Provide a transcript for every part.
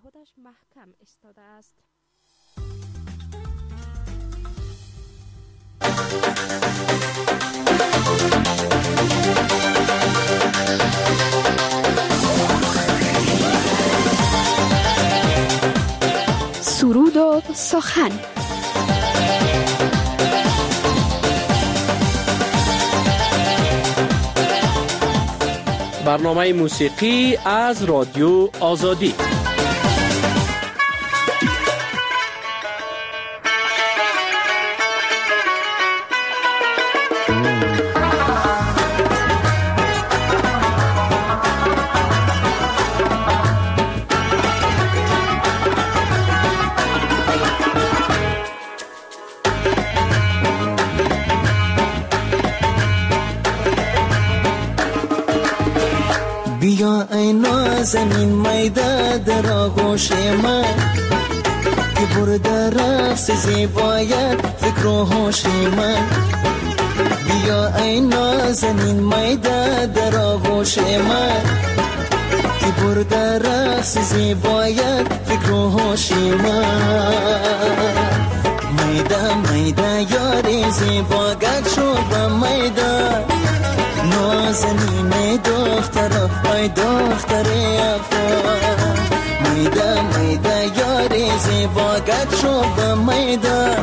نهادش محکم ایستاده است. سرود و سخن. برنامه موسیقی از رادیو آزادی. بیا ای نازنین میده در آغوش من که برده رقص زیبایت فکر و هوش من. بیا ای نازنین میده در آغوش من که برده رقص زیبایت فکر و هوش من. میده میده یاری زیباگت شو به میده نازنین دختر ای دختر افغان. میده میده یاری زیباگت شو به میده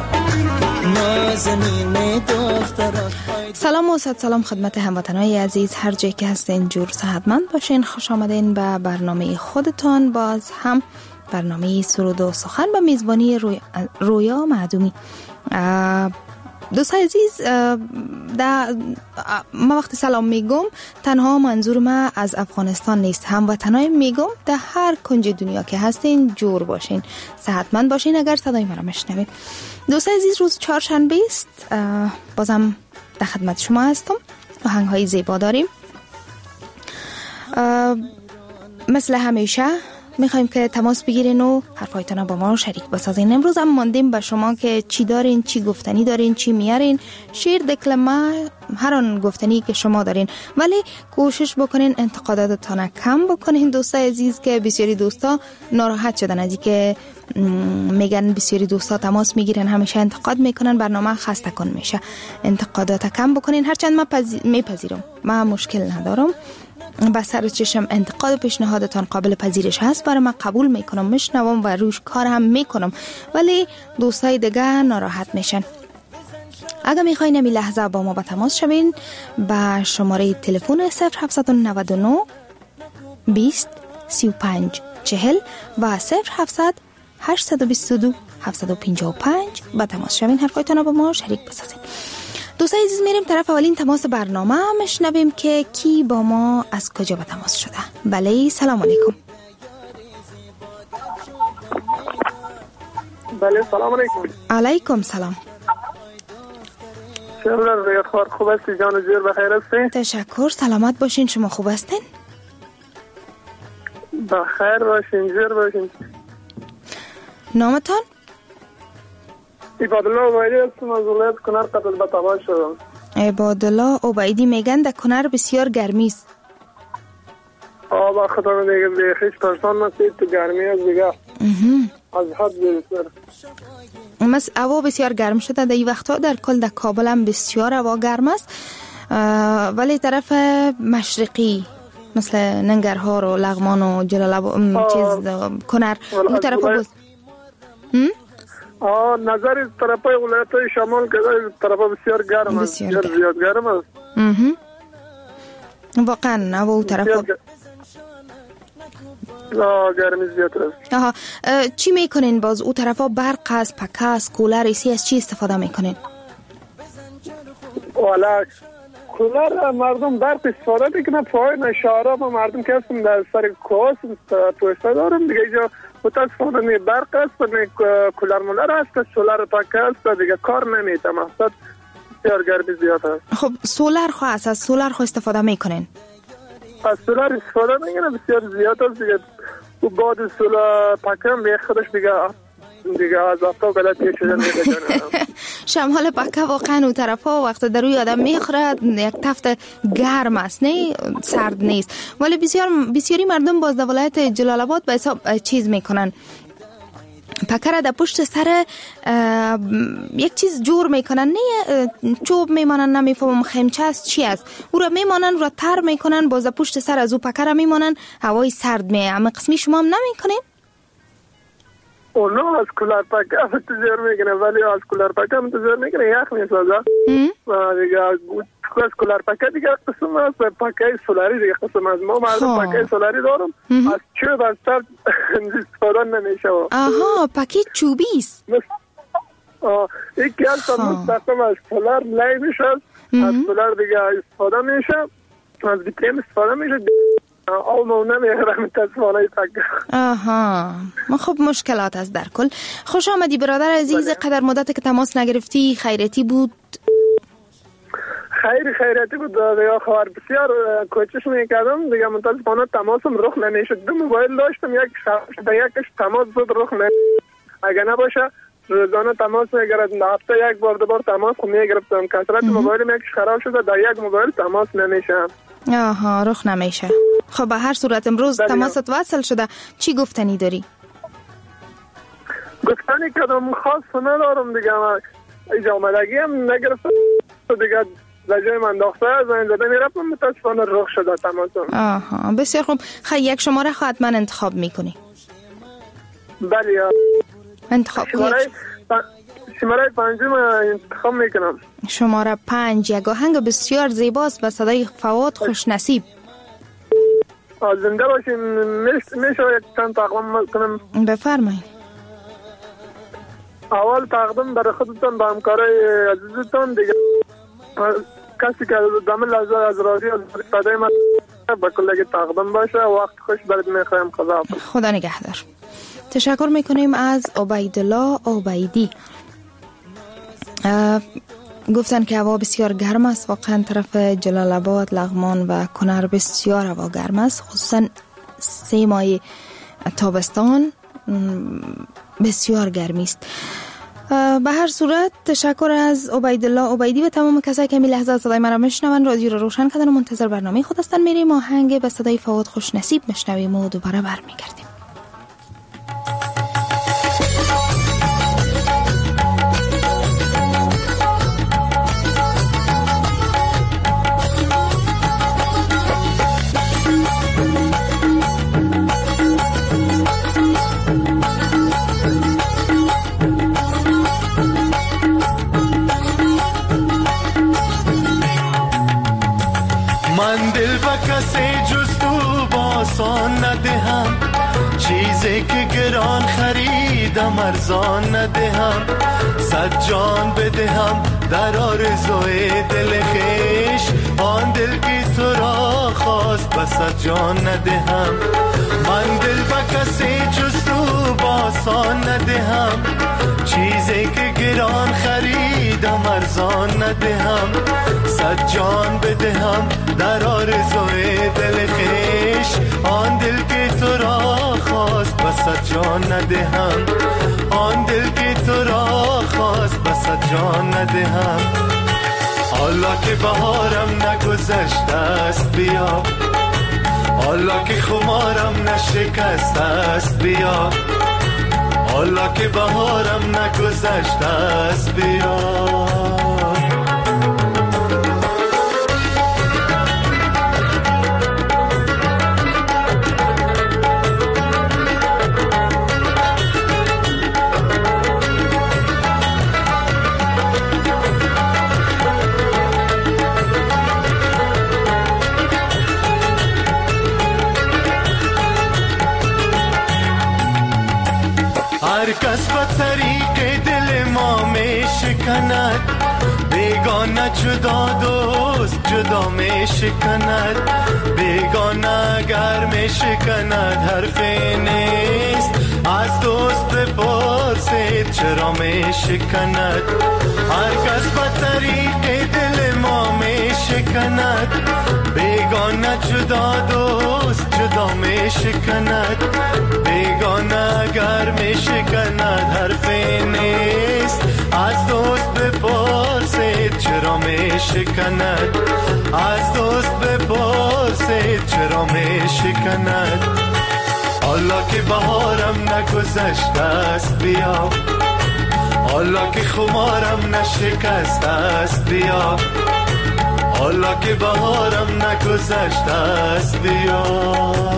نازنین دختر. سلام و سلام خدمت هموطنای عزیز، هر جایی که هستین جور صحتمند باشین. خوش آمدین به برنامه خودتان، باز هم برنامه سرود و سخن به میزبانی رویا معدومی. دوستای عزیز، ما وقتی سلام میگم تنها منظور ما از افغانستان نیست، هموطنای میگم در هر کنج دنیا که هستین جور باشین، صحتمند باشین اگر صدای مرا میشنوین. دوستای عزیز، روز چهارشنبه است، بازم در خدمت شما هستم. آهنگ‌های زیبا داریم. مثل همیشه میخوایم که تماس بگیرین و حرفایتان با ما شریک بسازین. امروز هم ماندیم به شما که چی دارین، چی گفتنی دارین، چی میارین، شعر، دکلمه، هر آن گفتنی که شما دارین، ولی کوشش بکنین انتقاداتتان کم بکنین. دوستای عزیز که بسیاری دوستا ناراحت شدن از اینکه میگن بسیاری دوستا تماس میگیرن همیشه انتقاد میکنن، برنامه خسته کن میشه. انتقادات کم بکنین، هرچند من میپذیرم، من مشکل ندارم، با سر چشم انتقاد و پیشنهادتان قابل پذیرش هست، برای من قبول میکنم، میشنوم و روش کار هم میکنم، ولی دوستای دیگه ناراحت میشن. اگر میخواین امی لحظه با ما به تماس شوین با شماره تلفن 0799 20 35 40 و 0700 822 755 با تماس شوین، حرفایتان با ما شریک بسازین. دوستای عزیز، میریم طرف اولین تماس برنامه، میشنویم که کی با ما از کجا به تماس شده. بله، سلام علیکم. بله، سلام علیکم. علیکم سلام. شهر ریاض خار، خوب هستی جان و جیر بخیر هستین؟ تشکر، سلامت باشین. شما خوب هستین؟ بخیر باشین، جیر باشین. نامتان؟ عبادالله عبیدی هستم، از ولایت کنر قتل به تماس شدم. عبادالله عبیدی میگن در کنر بسیار گرمی است. با خدا میگه به هیچ پرسان نسید تو گرمی است دیگه. از حد بیشتر. هوا بسیار گرم شده در این وقتا. در کل در کابل هم بسیار هوا گرم است، ولی طرف مشرقی مثل ننگرهار و لغمان و جلال کنر اون طرف بود. نظر طرف ولایت شمال که طرف بسیار گرم است، زیاد گرم است. واقعا هوا اون طرف گرمی زیاد است. چی میکنین باز اون طرفا؟ برق است، پکه است، کولر، ایسی از چی استفاده میکنین؟ والا کولر مردم برق استفاده میکنن، پایین شهرها ما مردم که هستم در سر کوه پوسته دارم دیگه، اینجا متاسفانه نه برق است، نه کولر مولر است، سولار پاکه است دیگه، کار نمیده. مقصد بسیار گرمی زیاد است. خب سولار خو است، از سولار خو استفاده میکنین؟ از سولار استفاده میکنن، بسیار زیاد است دیگه. و بعد سولار پاکه هم به خودش دیگه از آفتاب غلطی شده میده. شمال پکه واقعا اون طرفا وقت در روی آدم میخوره یک تفت گرم است، نه سرد نیست. ولی بسیاری مردم باز در ولایت جلال آباد به حساب چیز میکنن، پکر در پشت سر یک چیز جور میکنن، نه چوب میمانن، نمیفهمم خیمچه است چی است، او را میمانن، او را تر میکنن، باز در پشت سر از او پکر میمانن، هوای سرد می. اما قسمی شما هم نمیکنین؟ اونا از کولر پکه منتظر میکنه، ولی از کولر پکه منتظر میکنه یخ میسازه دیگه. از کولر پکه دیگه قسم است، پکه سولاری دیگه قسم است. ما مردم پکه سولاری دارم، از چوب از سر استفاده نمیشه. آها، پکه چوبی است. یکی از مستقیم از سولار لای میشه، از سولار دیگه استفاده میشه، از بیترین استفاده میشه. آو نمیره متاسفانه پکه. آها، خب مشکلات است در کل. خوش آمدی برادر عزیز. قدر مدت که تماس نگرفتی، خیرتی بود؟ خیرتی بود دیگه. خبر بسیار کوشش میکردم دیگه، متاسفانه تماسم رخ نمیشد. دو موبایل داشتم، یکش تماس زود رخ نمیشد. اگه نباشه روزانه تماس میگرفتم، هفته یک بار دو بار تماس میگرفتم. کثرت موبایلم یکش خراب شده، در یک موبایل تماس نمیشه. آها، رخ نمیشه. خب به هر صورت امروز تماست وصل شده، چی گفتنی داری؟ گفتنی کدام خاص ندارم دیگه. اینجا آمدگی هم نگرفتم دیگه، لجای من داخته زنگ زده میرفتم، متاسفانه رخ شده تماسم. آها، بسیار خوب. خیلی یک شماره حتما انتخاب میکنی؟ بله، انتخاب شماره 5 انتخاب میکنم. شماره 5 یک آهنگ بسیار زیباست به صدای فواد خوشنصیب. زنده باشین. میشه یک چند تقدیم کنم؟ بفرمایید. اول تقدیم برای خودتون، به همکارای عزیزتون دیگه، کسی که دم لحظه از رادیو استفاده من با کلگی تقدیم باشه. وقت خوش برات میخوایم. خدا نگهدار. تشکر میکنیم از عبیدالله عبیدی. گفتن که هوا بسیار گرم است، واقعا طرف جلال آباد، لغمان و کنر بسیار هوا گرم است، خصوصا 3 ماه تابستان بسیار گرمی است. به هر صورت تشکر از عبیدالله عبیدی و تمام کسایی که این لحظات صدای من را میشنون. رادیو را روشن کردن و منتظر برنامه خود هستن. میریم آهنگ به صدای فواد خوشنصیب میشنویم و دوباره برمیگردیم. من دل به کسی جز تو باسان ندهم، چیزی که گران خریدم ارزان ندهم. 100 جان بدهم در آرزوی دل خویش، آن دل که تو را خواست به 100 جان ندهم. من دل به کسی جز تو باسان ندهم، چیزی که گران خریدم ارزان ندهم. 100 جان بدهم در آرزوی دل خویش، آن دل که تو را خواست به 100 جان ندهم. آن دل که تو را خواست به 100 جان ندهم. حالا که بهارم نگذشته است بیا، حالا که خمارم نشکسته است بیا، حالا که بهارم نگذشته است بیا. هر کس به طریق دل ما می شکند، بیگانه جدا دوست جدا می شکند. بیگانه اگر می شکند حرفی نیست، از دوست بپرسید چرا می شکند. هر کس به طریق دل ما می شکند، بیگانه جدا دوست جدا می شکند. بیگانه اگر می شکند حرفی نیست، از دوست بپرسید می شکند، از دوست بپرسید چرا می شکند. حالا که بهارم نگذشته است بیا، حالا که خمارم نشکسته است بیا، حالا که بهارم نگذشته است بیا.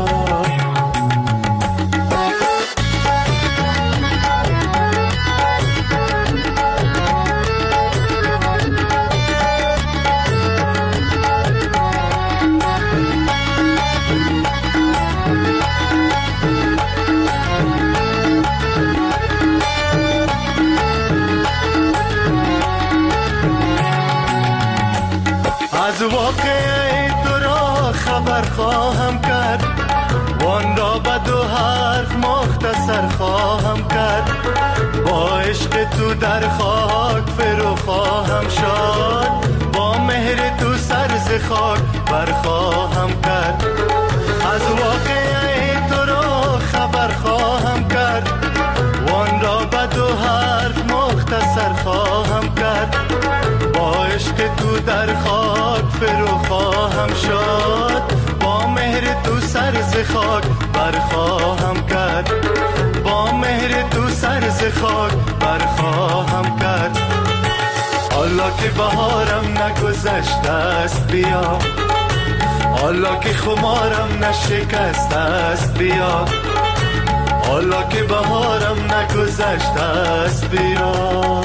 از واقعه تو را خبر خواهم کرد، وان را به دو حرف مختصر خواهم کرد. با عشق تو در خاک فرو خواهم شد، با مهر تو سر ز خاک بر خواهم کرد. از واقعه تو را خبر خواهم کرد، وان را به دو حرف مختصر خواهم کرد. با عشق تو در خاک فرو خواهم شد، با مهر تو سر ز خاک بر خواهم کرد. با مهر تو سر ز خاک بر خواهم کرد. حالا که بهارم نگذشته است بیا، حالا که خمارم نشکسته است بیا، حالا که بهارم نگذشته است بیا.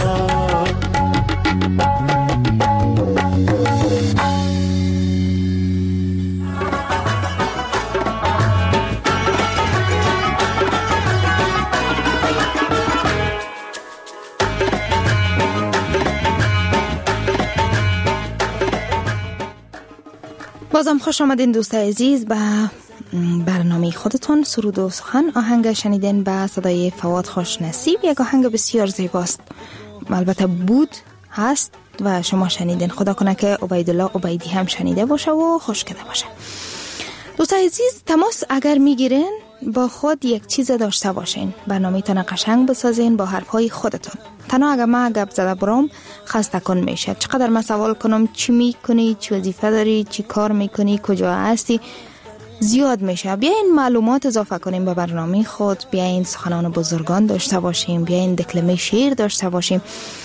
بازم خوش آمدین دوستای عزیز به برنامه خودتون سرود و سخن. آهنگ شنیدین به صدای فواد خوشنصیب، یک آهنگ بسیار زیباست، البته بود هست و شما شنیدین. خدا کنه که عبیدالله عبیدی هم شنیده باشه و خوش کده باشه. دوستای عزیز، تماس اگر میگیرین با خود یک چیز داشته باشین، برنامه تان قشنگ بسازین با حرفهای خودتون. تنها اگر من گپ زده برام خسته کن میشه. چقدر من سوال کنم چی میکنی، چی وظیفه داری، چی کار میکنی، کجا هستی، زیاد میشه. بیاین معلومات اضافه کنیم به برنامه خود، بیاین سخنان بزرگان داشته باشیم، بیاین دکلمه شعر داشته باشیم.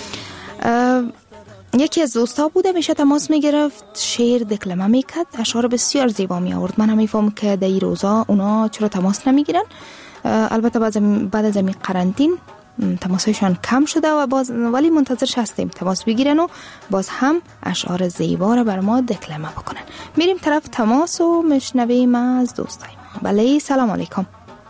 یکی از دوستا بوده میشه تماس میگرفت، شعر دکلمه میکرد، اشعار بسیار زیبا می آورد. من هم میفهم که در این روزا اونا چرا تماس نمیگیرن. البته بعد از این قرنطین تماسشان کم شده و ولی منتظرش هستیم تماس بگیرن و باز هم اشعار زیبا را بر ما دکلمه بکنن. میریم طرف تماس و مشنویم از دوستای ما. بله، سلام علیکم.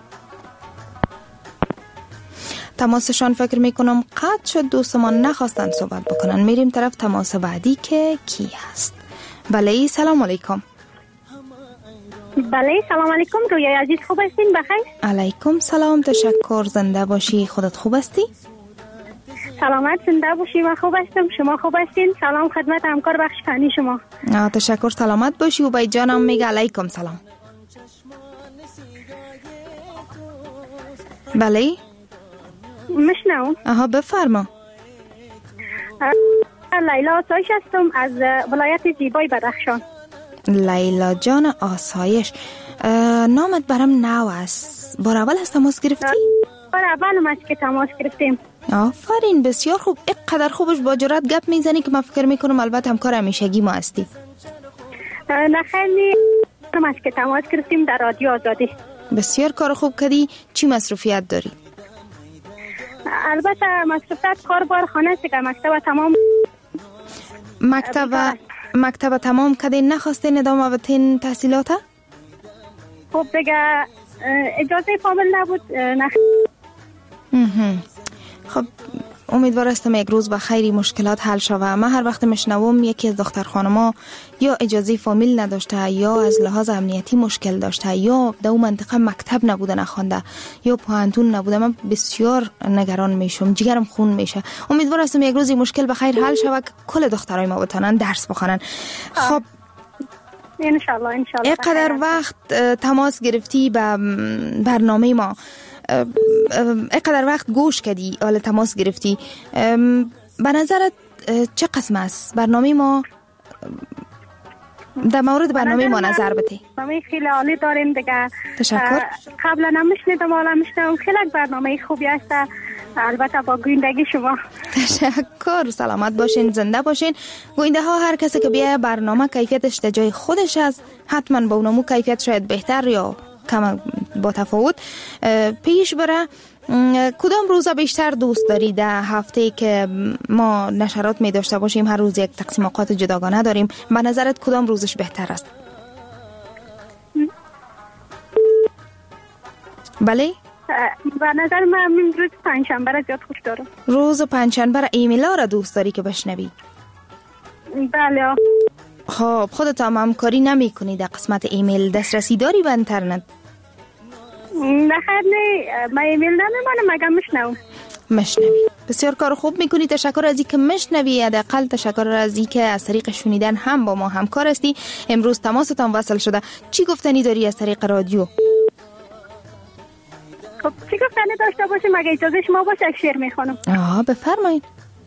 تماسشان فکر میکنم قطع شد، دوستمان نخواستن صحبت بکنن. میریم طرف تماس بعدی که کی هست. بله، سلام علیکم. بله، سلام علیکم. رویای عزیز خوب هستین؟ بخیر. علیکم سلام، تشکر. زنده باشی. خودت خوب هستی؟ سلامت زنده باشی. من خوب هستم، شما خوب هستین؟ سلام خدمت همکار بخش فنی شما. تشکر، سلامت باشی. و بای جانم میگه علیکم سلام. بله مشنون. آها، بفرما. لیلا آسایش هستم از ولایت زیبای بدخشان. لیلا جان آسایش، نامت برام نو است. بار اول از تماس گرفتی؟ بار اول است که تماس گرفتیم. آفرین، بسیار خوب. اینقدر خوبش با جرات گپ میزنی که من فکر میکنم البته همکار همیشگی ما هستی. نه خیلی است که تماس گرفتیم در رادیو آزادی. بسیار کار خوب کردی. چی مصروفیت داری؟ البته مصروفیت کار بار خانه است که مکتب تمام کردی، نخواستین ادامه بدین تحصیلات؟ خب دیگه اجازه کامل نبود. خب امیدوار هستم یک روز به خیری مشکلات حل شوه. من هر وقت میشنوم یکی از دختر خانما یا اجازه فامیل نداشته، یا از لحاظ امنیتی مشکل داشته، یا در اون منطقه مکتب نبوده نخونده، یا پوهنتون نبوده، من بسیار نگران میشم، جگرم خون میشه. امیدوار هستم یک روز این مشکل به خیر حل شوه که کل دخترای ما بتونن درس بخونن. خب انشالله. اینقدر وقت تماس گرفتی به برنامه ما، اینقدر وقت گوش کردی، حالا تماس گرفتی، به نظرت چه قسم است برنامه ما؟ در مورد برنامه ما نظر بده. برنامه خیلی عالی داریم دیگه. تشکر. قبلا نمیشنیدم، حالا میشنم. خیلی برنامه خوبی است، البته با گویندگی شما. تشکر. سلامت باشین، زنده باشین. گوینده ها هر کسی که بیای برنامه کیفیتش در جای خودش است، حتما با اونمو کیفیت شاید بهتر یا کم با تفاوت پیش بره. کدام روزا بیشتر دوست داری در هفته که ما نشرات می داشته باشیم، هر روز یک تقسیم اوقات جداگانه داریم، به نظرت کدام روزش بهتر است؟ بله؟ به نظر من روز پنجشنبه را زیاد خوش دارم. روز پنجشنبه را ایمیلا را دوست داری که بشنوی؟ بله. خب خودت هم همکاری نمی کنی در قسمت ایمیل؟ دسترسی داری به اینترنت؟ نه خیر نه، من ایمیل نمیمانم مگه مشنوی. بسیار کار خوب میکنی. تشکر از اینکه مشنوی. حداقل تشکر از اینکه از طریق شنیدن هم با ما همکار هستی. امروز تماستان وصل شده. چی گفتنی داری از طریق رادیو؟ خب چی گفتنی داشته باشیم؟ اگه اجازه شما باشه شعر میخونم. بفرمایید.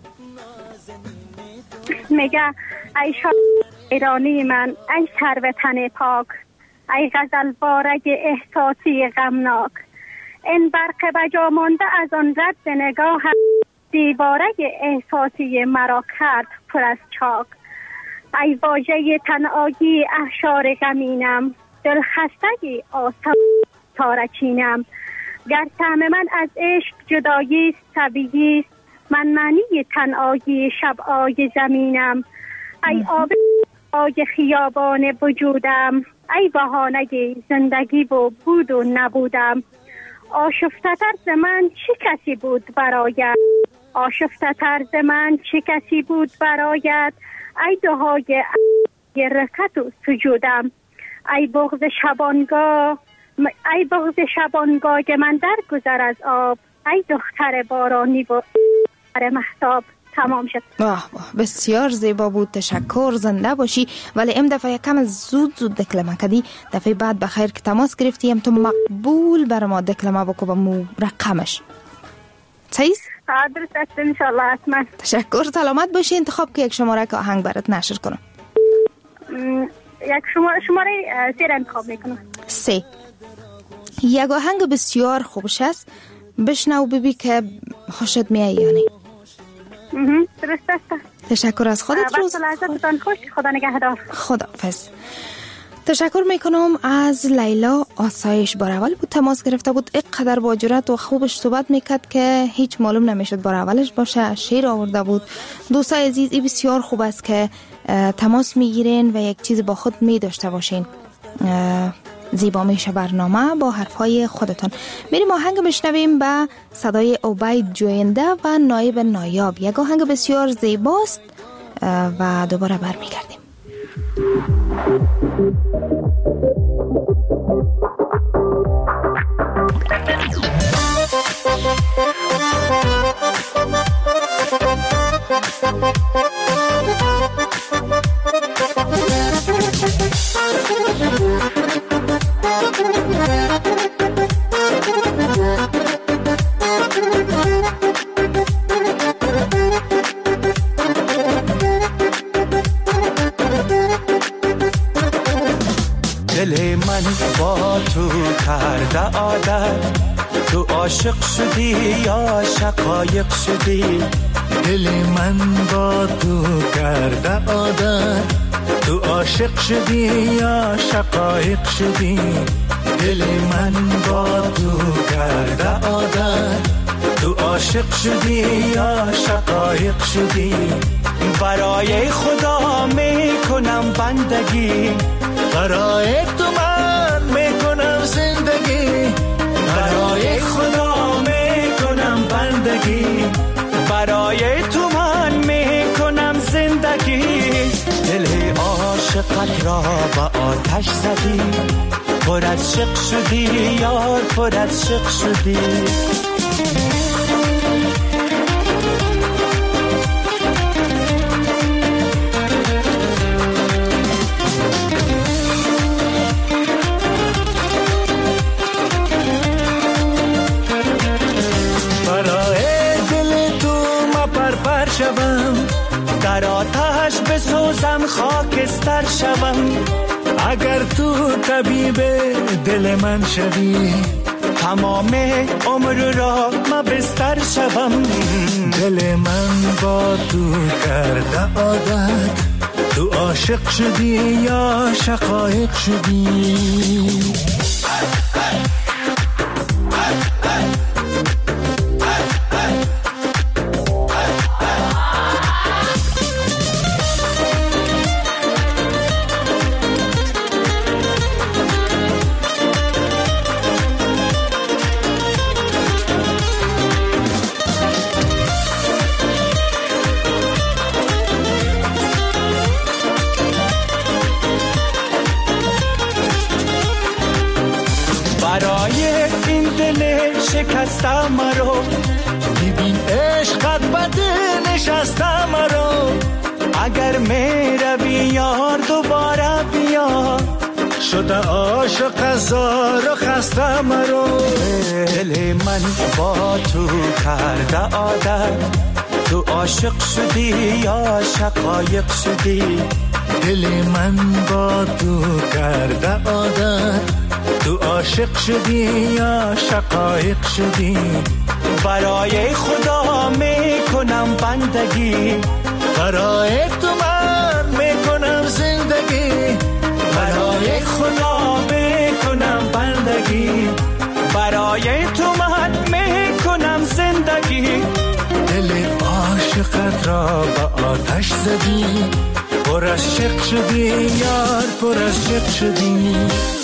میگه ای شاد ایرانی من، ای سروتن پاک، ای غزل بارگ احساسی غمناک، این برق بجا مانده از آن رد نگاه، دیوارگ احساسی مرا کرد پر از چاک. ای واژه تنهایی احشار غمینم، دل خستگی آسان تارچینم. گر طعم من از عشق جدایی طبیعی است، من معنی تنهایی شب‌های زمینم. ای آب آی خیابان وجودم، ای بهانه زندگی و بود و نبودم. آشفته طرز من چه کسی بود برایت، آشفته طرز من چه کسی بود برایت. ای دعای رکعت و سجودم، ای بغض شبانگاه، ای بغض شبانگاه من در گذر از آب، ای دختر بارانی و مهتاب. تمام شد. بسیار زیبا بود. تشکر. زنده باشی. ولی ام دفعه کم زود دکلمه کردی. دفعه بعد بخیر که تماس گرفتیم تو مقبول بر ما دکلمه بکو با مو رقمش. صحیح؟ درست است انشالله. حتما. تشکر. سلامت باشی. انتخاب که یک شماره که آهنگ برات نشر کنم. یک شماره 3 انتخاب میکنم. 3. یک آهنگ بسیار خوبش است. بشنو ببی که خوشت میاد یا نه. درست است. تشکر از خودت. روز خوش. خدا نگهدار. خداحافظ. تشکر میکنم از لیلا. آسایش بار اول بود تماس گرفته بود. اینقدر با جرأت و خوبش صحبت میکرد که هیچ معلوم نمیشد بار اولش باشه. شعر آورده بود. دوستای عزیز، این بسیار خوب است که تماس میگیرین و یک چیز با خود میداشته باشین. زیبا میشه برنامه با حرفای خودتون. میریم آهنگ بشنویم به صدای عبید جوینده و نایب نایاب. یک آهنگ بسیار زیباست و دوباره برمیگردیم. دل من با تو کرده عادت، تو عاشق شدی یا شقایق شدی. دل من با تو کرده عادت، تو عاشق شدی یا شقایق شدی. دل من با تو کرده عادت، تو عاشق شدی یا شقایق شدی. برای خدا میکنم بندگی، برای تو من میکنم زندگی. برای خدا میکنم بندگی، برای تو من میکنم زندگی. دل عاشقت را با آتش زدی، پر از شق شدی یار، پر از شق شدی. در آتش بسوزم میترسم خاکستر شوم. اگر تو طبیب دل من شوی، تمام عمر را مبستر شوم. دل من با تو کرده عادت، تو عاشق شدی یا شقایق شدی؟ شکسته مرا ببین عشقت بده نشسته مرا. اگر می روی یار دوباره بیا، شده عاشق هزار و خسته مرا. دل من با تو کرده عادت، تو عاشق شدی یا شقایق شدی؟ دل من با تو کرده عادت، تو عاشق شدی یا شقایق شدی؟ برای خدا میکنم بندگی، برای تو من میکنم زندگی. برای خدا میکنم بندگی، برای تو من میکنم زندگی. دل عاشقت را به آتش زدی، پر از شق شدی یار، پر از شق شدی.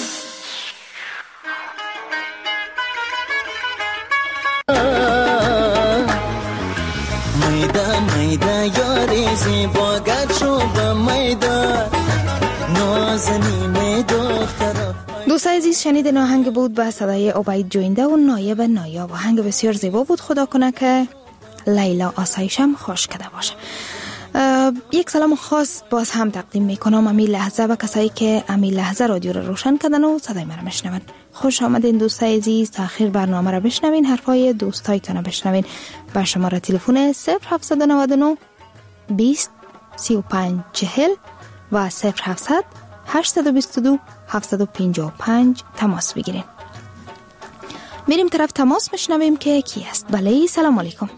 میده یاری زیبا گرد شو به میده نازنین دخترا. دوستای عزیز شنیدین آهنگ بود به صدای عبید جوینده و نایب نایاب. آهنگ بسیار زیبا بود. خدا کنه که لیلا آسایشم خوش کده باشه. یک سلام خاص باز هم تقدیم میکنم امی لحظه و کسایی که امی لحظه رادیو رو روشن کردن و صدای من رو بشنون. خوش آمدین دوستای عزیز، تا آخر برنامه رو بشنوین، حرفای دوستایتون رو بشنوین. با شماره تلفن 0799 20 35 40 و 0700 822 755 تماس بگیرین. میریم طرف تماس بشنویم که کی است. بله سلام علیکم.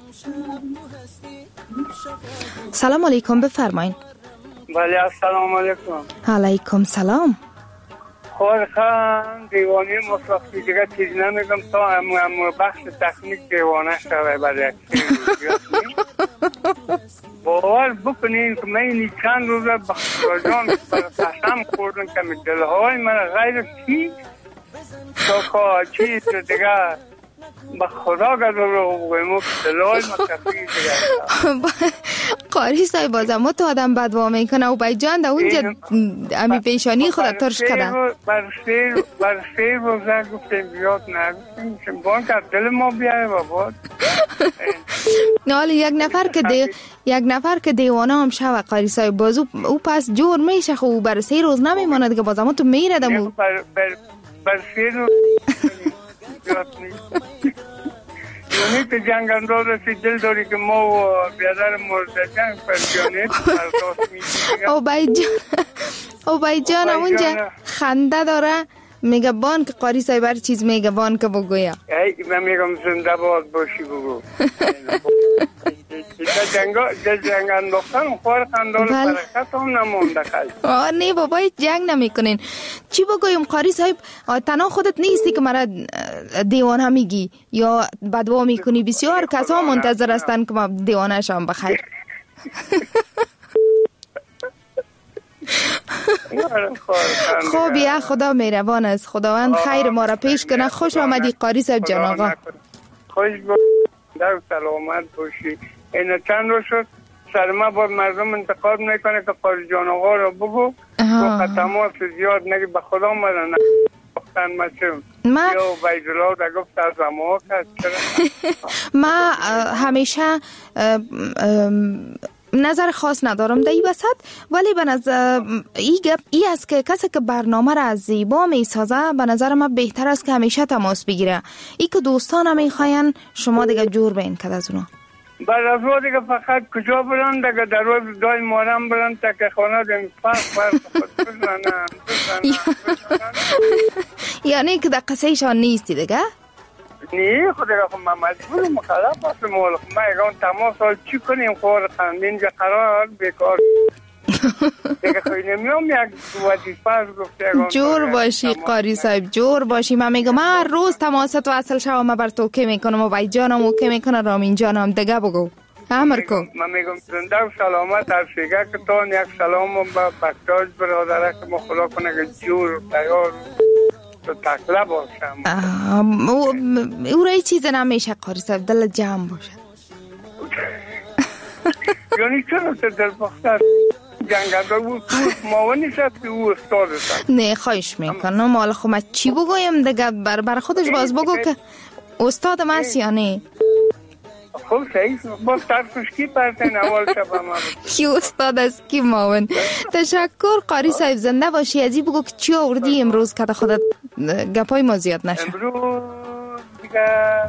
سلام علیکم بفرمایین. بله السلام علیکم. علیکم سلام. خورخان دیوانی مصرفی دیگه چیز نمیگم تا امو بخش تکنیک دیوانه شوه برای باور بکنین که من چند روزه بخشراجان قسم خوردم که دلهای من غیر چیز تا که چیز دیگه با خدا گذار رو بگویم و دلال مکفی دیگه قاری صاحب بازم تو آدم بدوا میکنه و بای جان در اونجا امی پیشانی خودت ترش کرده بر سیر روزه گفتیم بیاد نگفتیم بان که دل ما بیاره بابا. حالا یک نفر که دیوانه هم شوه قاری صاحب باز او پس جور میشه خب بر 3 روز نمیمانه دیگه بازم تو میره دمو بر 3 روز یعنی که جنگ انداز رسی دل داری که ما و بیادر مورد جنگ پرشیانه برداشت میگیم. او بای جان اونجا خنده داره میگه بان که قاری صاحب هر چیز میگه بان که بگویا. من میگم زنده باد باشی بگو. جنگ انداختن خوار خندال برکت هم نمونده خیلی. نه بابا جنگ نمی کنین. چی بگویم قاری صاحب تنها خودت نیستی که مرا دیوانه میگی یا بدوا میکنی. بسیار کسا منتظر هستن که ما دیوانه شام بخیر. خب یا خدا مهربان است. خداوند خیر ما را پیش کنه. خوش آمدی قاری صاحب جان آقا. خوش در سلامت باشی. این چند روز شد سر ما با مردم انتقاد میکنه که قاری جان آقا رو بگو و تماس زیاد نگی به خدا مدن گفتن ما یا بیدلا در گفت از اما ما همیشه نظر خاص ندارم در این وسط، ولی به نظر ای است که کسی که برنامه را از زیبا می سازه به نظر من بهتر است که همیشه تماس بگیره. ای که دوستان هم میخواین شما دیگه جور بین کد از اونا. بعد از او دیگه فقط کجا برن دیگه در روی دای مارم برن تا که خانه دیم فرق خود بزنن. یعنی که در قصه ایشان نیستی دیگه؟ نه خود دیگه من مجبور مخالف هستم مال من اگه تمام سال چی کنیم خور خند اینجا قرار بیکار دیگه خواهی نمیام یک وظیفه گفته جور باشی قاری صاحب جور باشی. من میگم من هر روز تماست وصل شوم من بر تو که میکنم و وای جانم و که میکنه رامین جانم دیگه بگو امر کو. من میگم زنده و سلامت هر شیگه که تو یک سلام با بکتاج برادره که ما خدا کنه که جور تیار تو تکله باشم. او رای چیز نمیشه قاری صاحب دل جمع باشه. یعنی چرا تو دل بختر جنگل بود ماونی شد که او استاد است. نه خواهش میکنم مال خو من چی بگویم دیگه بر خودش باز بگو که استاد من یا نه. خب صحیح باز طرفش کی پرتین اول شب ما کی استاد است کی ماون. تشکر قاری صاحب زنده باشی. ازی بگو که چی آوردی امروز که خودت گپای ما زیاد نشه. امروز دیگه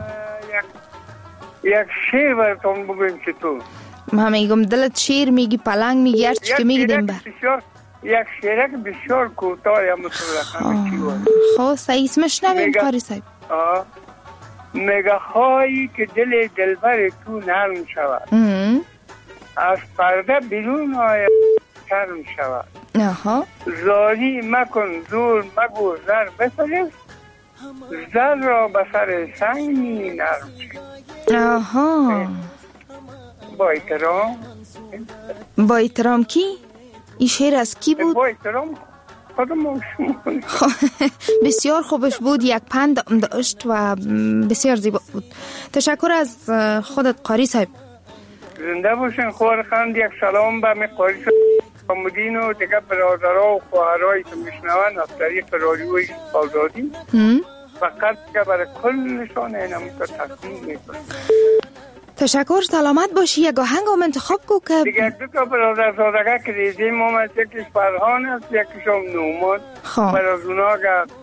یک شعر براتون بگویم که تو من میگم دلت شیر میگی پلنگ میگی هر چی که میگی دیم بر یک شیرک بسیار کوتاه یا مطلقا خب سعی اسمش نمیم قاری صاحب. میگه خواهی که دل دلبر تو نرم شود از پرده بیرون آید کرم شود زاری مکن زور مگو زر بفرست زر را بسر سنگی نرم شود. با احترام. با احترام کی؟ این شعر از کی بود؟ با احترام خودم بسیار خوبش بود. یک پند داشت و بسیار زیبا بود. تشکر از خودت قاری صاحب. زنده باشین خوار خند. یک سلام به می قاری صاحب مدین و دیگه برادرها و خواهرهایی که میشنون از طریق رادیوی آزادی فقط که برای کلشان اینم تقدیم میکنم. تشکر سلامت باشی. یک آهنگ هم انتخاب کو که دیگه دو تا برادر سادگه که دیدیم هم از یکیش فرهان است یکیش هم نومان. بر از اونا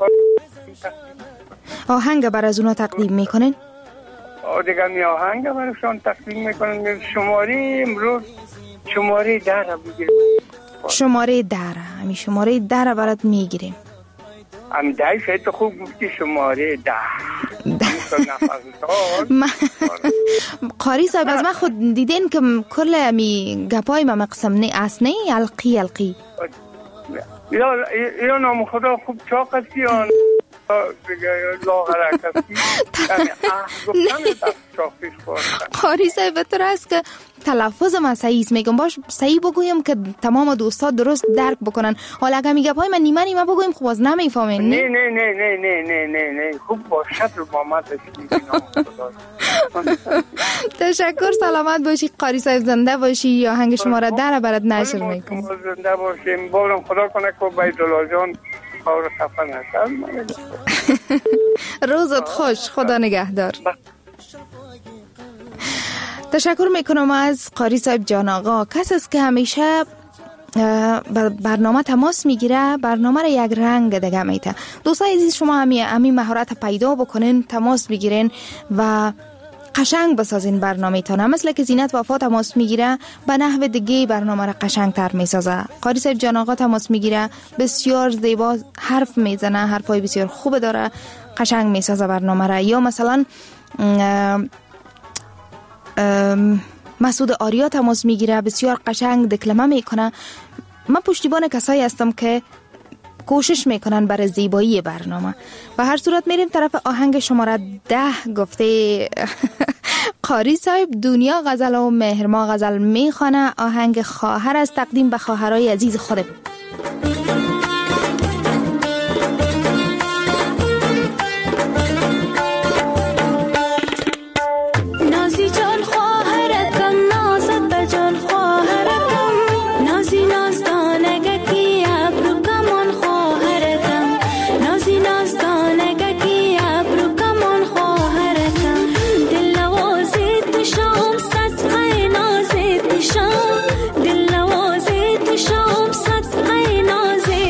آهنگ بر از اونا تقدیم میکنین؟ دیگه می آهنگ برشان تقدیم میکنن. شماره امروز شماره 10 بگیریم. شماره 10 همی شماره 10 برات میگیریم. هم 10 شاید خوب گفتی شماره 10 قاری صاحب از من خود دیدین که کل امی گپای ما مقسم نه اسنه القی یا نام خدا خوب چاق هستی یا لاغرک هستی. قاری صاحب بهتر است که تلفظ من صحیح میگم باش صحیح بگویم که تمام دوستا درست درک بکنن. حالا اگه میگه پای من نیمه بگویم خب باز نمیفهمین. نه خوب باشد رو محمد تشکر سلامت باشی قاری صاحب زنده باشی. یا آهنگ شما را در برات نشر میکنم. زنده باشیم بارم خدا کنه که بیت‌الله جان خور خفن هست. روزت خوش. خدا نگهدار. تشکر میکنم از قاری صاحب جان آقا. کس است که همیشه برنامه تماس میگیره برنامه را یک رنگ دیگه میته. دوستای عزیز شما همین مهارت پیدا بکنین تماس بگیرین و قشنگ بسازین برنامه تانه. مثل که زینت وفا تماس میگیره به نحو دیگه برنامه را قشنگ تر میسازه. قاری صاحب جان آقا تماس میگیره بسیار زیبا حرف میزنه حرفای بسیار خوب داره قشنگ میسازه برنامه را. یا مثلا مسعود آریا تماس میگیره بسیار قشنگ دکلمه میکنه. من پشتیبان کسایی هستم که کوشش میکنن برای زیبایی برنامه. به هر صورت میریم طرف آهنگ شماره 10 گفته قاری صاحب دنیا غزل و مهرما غزل میخوانه. آهنگ خواهر از تقدیم به خواهرای عزیز خودم. دل نوازه تو شام صدقه نازه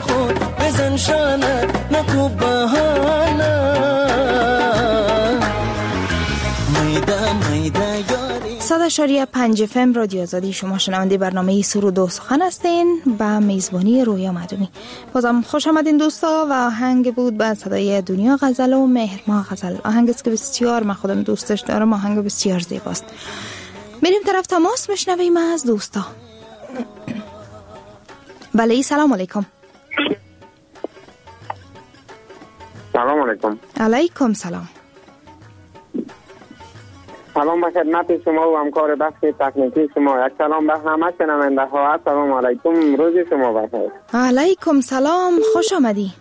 خود بزن شانه نکو بهانه میده 100.5 FM رادیو آزادی. شما شنونده برنامه سرود و سخن هستین با میزبانی رویا مدنی. بازم خوش آمدین دوستا. و آهنگ بود به صدای دنیا غزل و مهرما غزل. آهنگ است که بسیار من خودم دوستش دارم. آهنگ بسیار زیباست. میریم طرف تماس میشنویم از دوستا. بله سلام علیکم. سلام علیکم. علیکم سلام. سلام به خدمت شما و همکار بخش تکنیکی شما. یک سلام به همه شنونده ها. السلام علیکم. روز شما بخیر. علیکم سلام. خوش آمدی.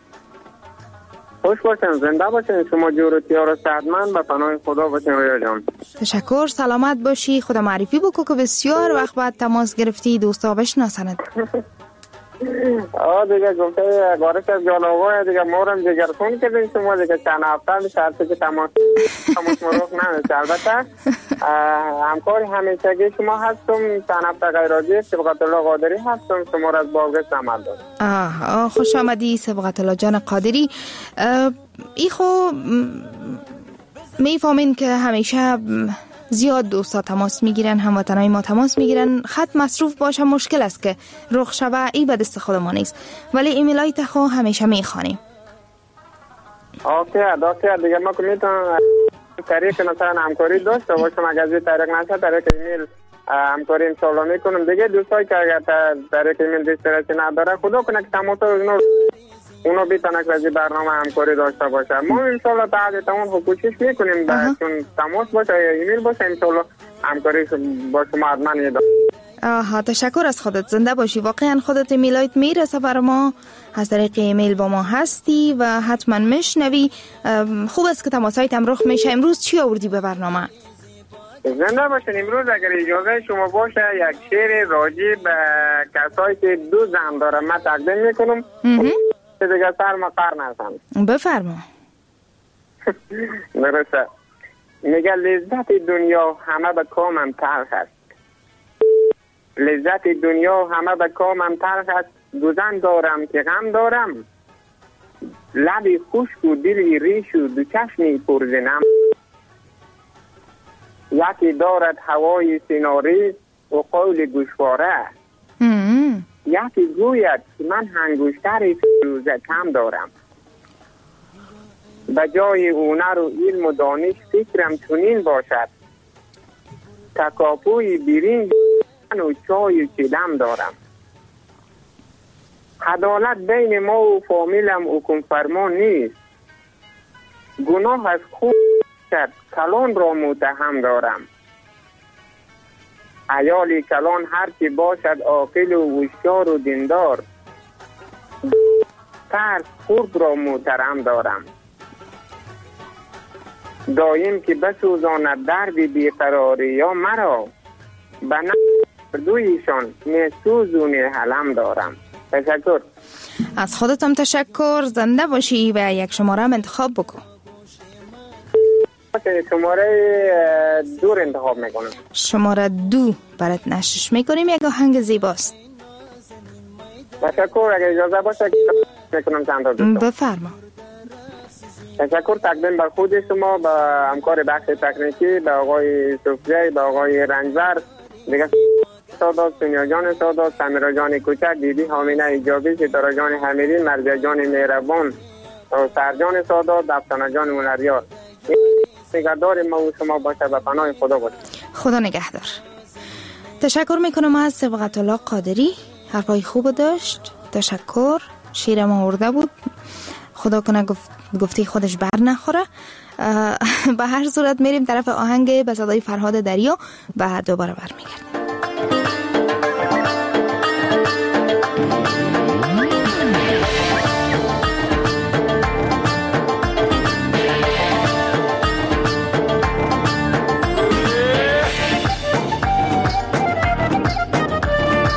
خوش باشین. زنده باشین. شما جور و تیار و صحتمند به پناه خدا باشین رویا جان. تشکر. سلامت باشی. خدا معرفی بکو که بسیار وقت بعد تماس گرفتی. دوستا بشناسند. دیگه گفته گارش از جالوگاه دیگه مورم جگرخون کردین شما دیگه چند هفته میشه هرچه که تماس مروف نمیشه. البته همکاری همیشگی شما هستم. چند هفته غیرادی سبقت الله قادری هستم. شما را از بارگشت عمل دارم. خوش آمدی سبقت الله جان قادری. ایخو میفهمین که همیشه زیاد دوستا تماس میگیرن، هموطنای ما تماس میگیرن. خط مصروف باشه مشکل است که رخ شبه ای به دست خود ما نیست، ولی ایمیلای تخو همیشه میخوانیم. اوکی دیگه ما که میتونم طریق مثلا همکاری داشته باشم. اگر از طریق نشه طریق ایمیل همکاری انشالله میکنم. دیگه دوستایی که اگر طریق ایمیل دسترسی نداره خدا کنه که تماس اونو بیتونه که از برنامه همکاری داشته باشه. ما انشالله بعد اون کوشش میکنیم چون تماس باشه یا ایمیل باشه انشالله همکاری با شما حتما میده. تشکر از خودت. زنده باشی. واقعا خودت ایمیلایت میرسه بر ما، از طریق ایمیل با ما هستی و حتما میشنوی. خوب است که تماسایت هم رخ میشه. امروز چی آوردی به برنامه؟ زنده باشین. امروز اگر اجازه شما باشه یک شعر راجع به کسایی که دو زن دارن من تقدیم میکنم دیگه سر مقر نزن. بفرما. درسته. میگه لذت دنیا همه به کامم تلخ است. لذت دنیا همه به کامم تلخ است. دو زن دارم که غم دارم، لبی خشک و دلی ریش و دو چشمی پرزنم. یکی دارد هوای سیناری و قول گوشواره، یکی گوید که من انگشتر فیروزه کم دارم. به جای هنر و علم و دانش فکرم چنین باشد، تکاپوی برنج و چای و چیدم دارم. عدالت بین ما و فامیلم حکم فرمان نیست، گناه از خود کرد کلان را متهم دارم. عیال کلان هر کی باشد عاقل و هوشیار و دیندار، ترس خود را محترم دارم. دایم که بسوزاند درد بیقراری یا مرا، به دویشان میسوزونی حلم دارم. تشکر. از خودتم تشکر. زنده باشی و یک شماره هم انتخاب بکن. شماره 2 انتخاب میکنم. شماره 2 برات نشش میکنیم. یک آهنگ زیباست. تشکر. اگر اجازه باشه میکنم چند تا دوستان. بفرما. تشکر تقدیم بر خود شما، به همکار بخش تکنیکی، به آقای صوفیایی، به آقای رنجبر، دیگه سادات، سونیا جان سادات، سمیرا جان کوچک، دیدی حامینه ایجابی، ستاره جان حمیدی، مرزیه جان مهربان، سرجان سادات، دفتانه جان منریار. نگهدار ما و شما باشه، به پناه خدا باشه. خدا نگهدار. تشکر میکنم از سبقت الله قادری. حرفای خوب داشت. تشکر. شیرم آورده بود. خدا کنه گفتی خودش بر نخوره. به هر صورت میریم طرف آهنگ به صدای فرهاد دریا و دوباره برمیگردیم.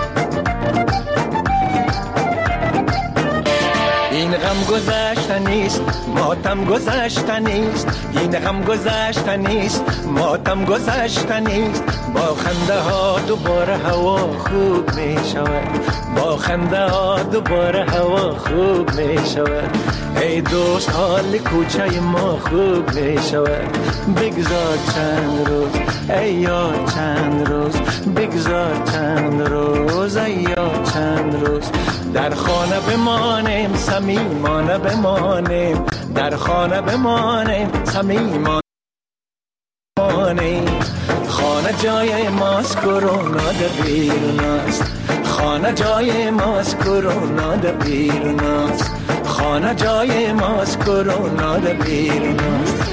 این غم گذشته نیست نیست، ماتم گذشتنیست، این غم گذشتنیست، ماتم گذشتنیست. با خنده ها دوباره هوا خوب می شود، با خنده ها دوباره هوا خوب می شود. ای دوست حال کوچه ما خوب می شود. بگذار چند روز ای یار چند روز، بگذار چند روز ای یار چند روز. در خانه بمانیم صمیمانه بمانیم، در خانه بمانیم صمیمانه بمانیم. خانه جای ماست کرونا در بیرون است، خانه جای ماست کرونا در بیرون است، خانه جای ماست کرونا در بیرون است.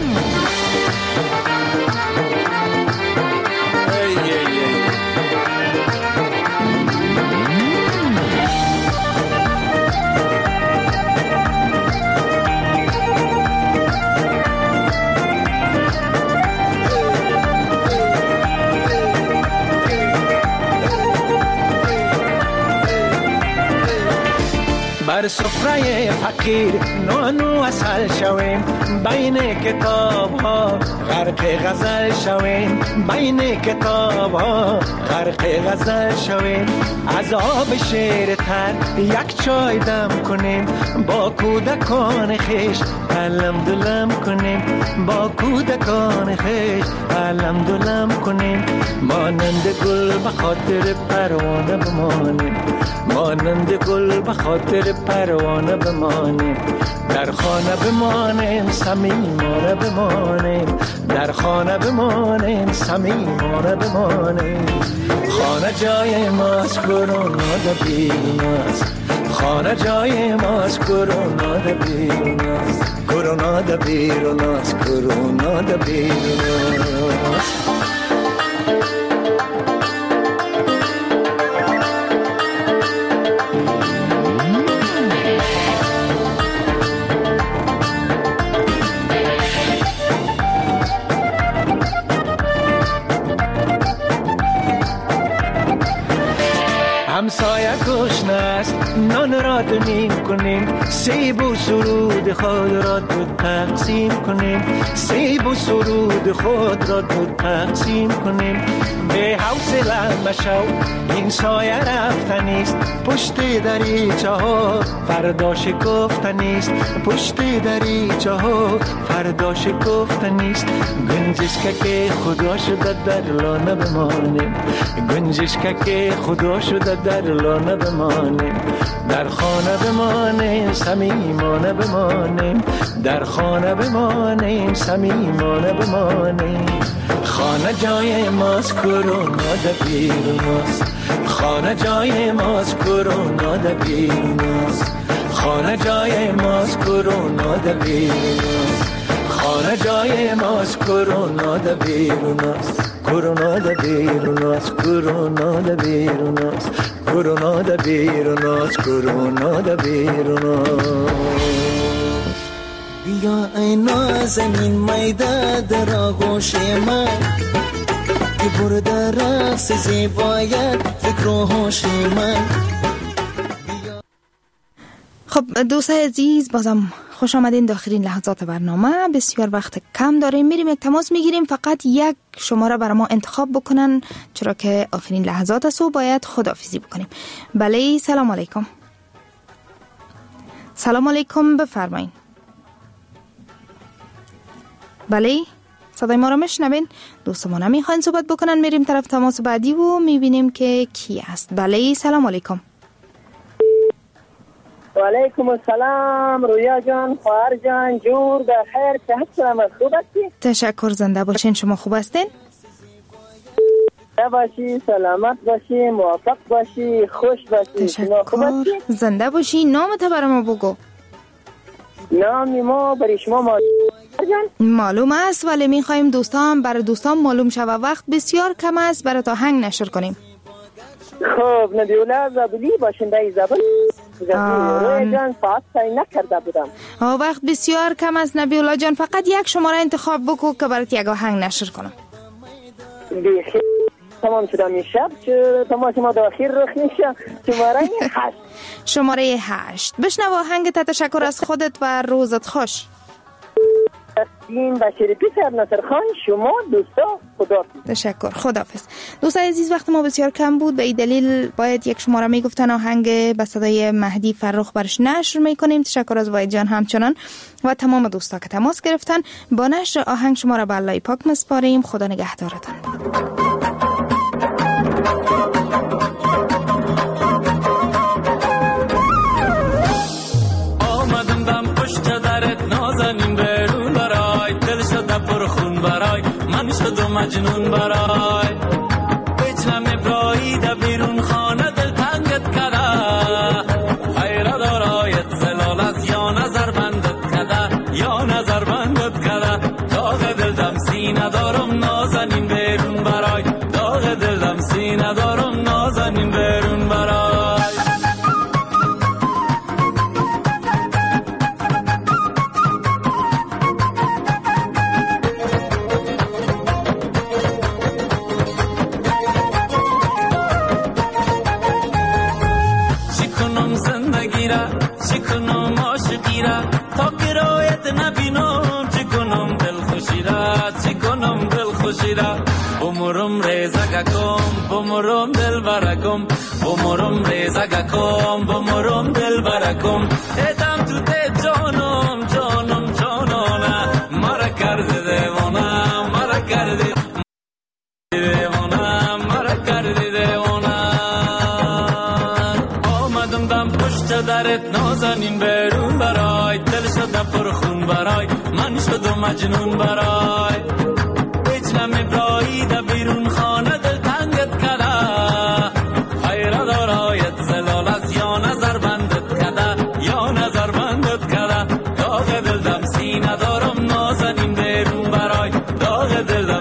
بر سفره فقیر نانو اصل شویم، بین کتاب ها غرق غزل شویم، بین کتاب ها غرق غزل شویم. از آب شیر تر یک چای دم کنیم، با کودکان خیش علم دلم کنیم، با کودکان خیش علم دلم کنیم. مانند گل به خاطر پروانه بمانیم، مانند گل به خاطر پروانه بمانیم. در خانه بمانیم صمیمانه بمانیم، در خانه بمانیم صمیمانه بمانیم. خانه جای ماست کرونا در بیرون است، خانه جای ماست کرونا در بیرون است، کرونا در بیرون است، کرونا در بیرون است. همسایه گشنه است نان را دمیم کنیم، سیب و سرود خود را دو تقسیم کنیم، سیب و سرود خود را دو تقسیم کنیم. به حوصله مشو این سایه رفتنیست، پشت دریچه ها فردا شکفتنیست، پشت دریچه ها فردا شکفتنیست. گنجش که خدا شده در لانه بمانیم، گنجش که خدا شده در لانه بمانیم. در خانه بمانیم صمیمانه بمانیم، در خانه بمانیم صمیمانه بمانیم. خانه جای ماست کرونا در بیرون است، خانه جای ماست کرونا در بیرون است، خانه جای ماست کرونا در بیرون است، خانه جای ماست کرونا در بیرون است، کرونا در بیرون است، کرونا در بیرون است، کرونا در بیرون است، کرونا در بیرون است. بیا ای نازنین میده در آغوش من، که برده رقص زیبایت فکر و هوش من. خب دوستای عزیز، بازم خوش آمدین داخلین لحظات برنامه. بسیار وقت کم داریم، میریم یک تماس میگیریم. فقط یک شماره برای ما انتخاب بکنن، چرا که آخرین لحظات است و باید خداحافظی بکنیم. بله سلام علیکم. سلام علیکم، بفرمایید. بله صدای ما را میشنوین؟ دوست ما نمیخواین صحبت بکنن، میریم طرف تماس بعدی و میبینیم که کی است. بله سلام علیکم. و علیکم السلام رویا جان، خواهر جان، جور در خیر، چه هستم؟ خوب هستی؟ تشکر، زنده باشین. شما خوب هستین؟ زنده باشی، سلامت باشی، موفق باشی، خوش باشی. تشکر، زنده باشی. نامت برای ما بگو. نام ما برای شما معلوم است، ولی میخوایم دوستان برای دوستان معلوم شوه. وقت بسیار کم است برای تا هنگ نشر کنیم. خب نبیولا زبلی باشنده زبل روی جان ساعت تایی نکرده بودم. وقت بسیار کم است نبیولا جان، فقط یک شماره انتخاب بکو که برات یک آهنگ نشر کنم. تمام شده می شب تماس ما داخل رخ میشه. شماره 8 بشنو آهنگ. تشکر از خودت و روزت خوش. این بشری پیسر نصر خان شما دوستا خدا. تشکر، خداحافظ. دوستان عزیز وقت ما بسیار کم بود، به این دلیل باید یک شماره میگفتن آهنگ به صدای مهدی فرخ برش نشر میکنیم. تشکر از واحد جان همچنان و تمام دوستا که تماس گرفتن. با نشر آهنگ شما را به الله پاک مسپاریم. خدا نگهدارتان. مجنون برای بچم ابراهید بیرون خانه دل تنگت کده خیره دارایت زلالت یا نظر بندت کده یا نظر بندت کده داغ دل دم سینه دارم نازنین بیرون برای داغ دل دم سینه دارم نازنین بیرون برای بمرم ریزگکم بمرم دل برکم بمرم ریزگکم بمرم دل برکم ادم تو ده جانم جانم جانانه مرا کرده دیوانه مرا کرده دیوانه مرا کرده دیوانه آمدم دم پشت درت نازنین بیرون برای دل شده پرخون برای من شدم مجنون برای بچم ابراهید بیرون خانه دل تنگت کده خیره دارایت زلالت یا نظر بندت کده یا نظر بندت کده داغ دل دم سینه دارم نازنین بیرون برای داغ دل دم